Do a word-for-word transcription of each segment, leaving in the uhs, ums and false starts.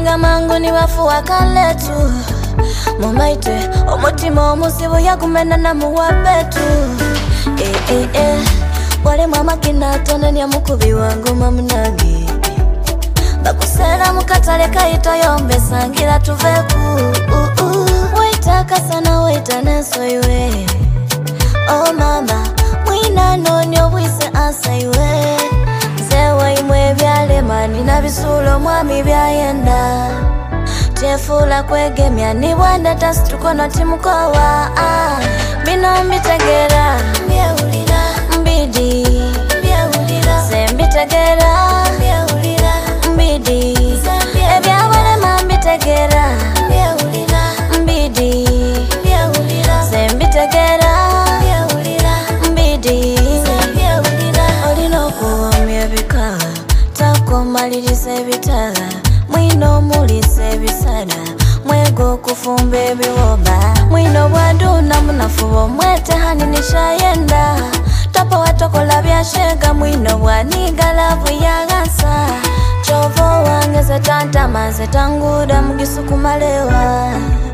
Basinga mangu ni wafuwa kaletu Mumaite omutima omusibu yagumena na muwabetu Eh eh eh Wale mama kinatone ni amukubi wangu mamunagi Bakusera mukatale kaito yombe sangira tuveku uh, uh. Waitaka sana waita neso iwe Oh mama Mwina nonyo wise asa iwe Zewa imwe vyale mani na bisulo mwami vyayenda Chefula kwegemya ni wanda tasituko no timukowa ah. Bino mbitegera Mbiahulira Mbidi Mbiahulira Sembitegera Mbiahulira Mbidi Ebyawalema mbitegera Mbiahulira Mbidi Mbiahulira Sembitegera Mbiahulira Mbidi Sembiahulira Olino kuwamya bika Tako malirisa ebitala Mwino mulise bisada Mwego kufumbe biwoba Mwino waduna munafubo Mwete hani nishayenda Topo watokola byashega Mwino wanigalavu ya gasa Chovo wangeze tantama Zetanguda mugisuku malewa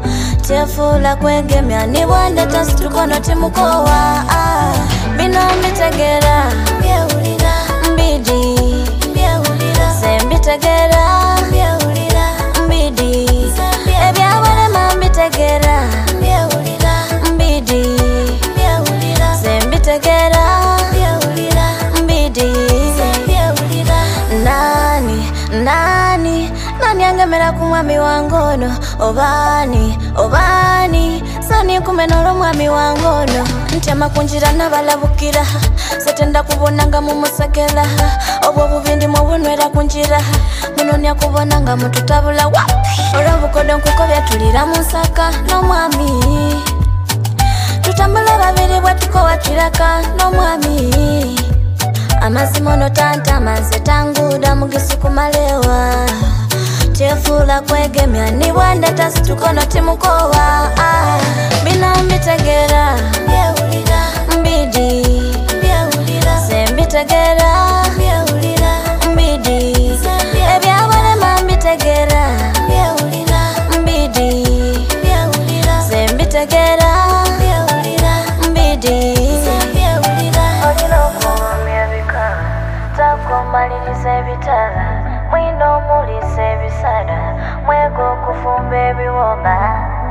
Chefula kwegemya Ni wanda tasitukono timukowa ah. Bino mbitegera Mbiahulira Mbidi Mbiahulira Sembitegera Mbiahulira Mbidi Ebyawalema mbitegera Mbiahulira Mbidi Mbiahulira Sembitegera Mbiahulira Mbidi Mbiahulira Nani, nani, nani angemera kumwami wangono Obani, obani, sani kumenolo mwami wangono Ntema kunjira nabalabukira Setenda kubonanga mumusagela Obwo bubindi mwabunwera kunjira Munonya kubonanga mututabula wapi Olabukodo nkuko byatulira musaka no mwami Tutambula babiri bwatuko watiraka no mwami Amazimono tanta maze tanguda mugisuku malewa Chefula kwegemya ni wanda tasitukono timukowa ah. Bina mbitegera Mbiahulira Mbidi Mbiahulira Sembitegera Mbiahulira Mbidi Ebyawalema mbitegera Mbiahulira Mbidi Mbiahulira Sembitegera Mbiahulira Mbidi Sembiahulira Olino kuwamya bika Tako malirisa ebitala Mwino mulise ebisada Mwego kufumbe biwoba